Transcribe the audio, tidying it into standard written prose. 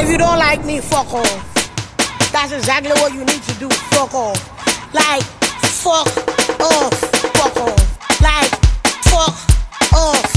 If you don't like me, fuck off. That's exactly what you need to do. Fuck off. Like, fuck off. Fuck off. Like, fuck off.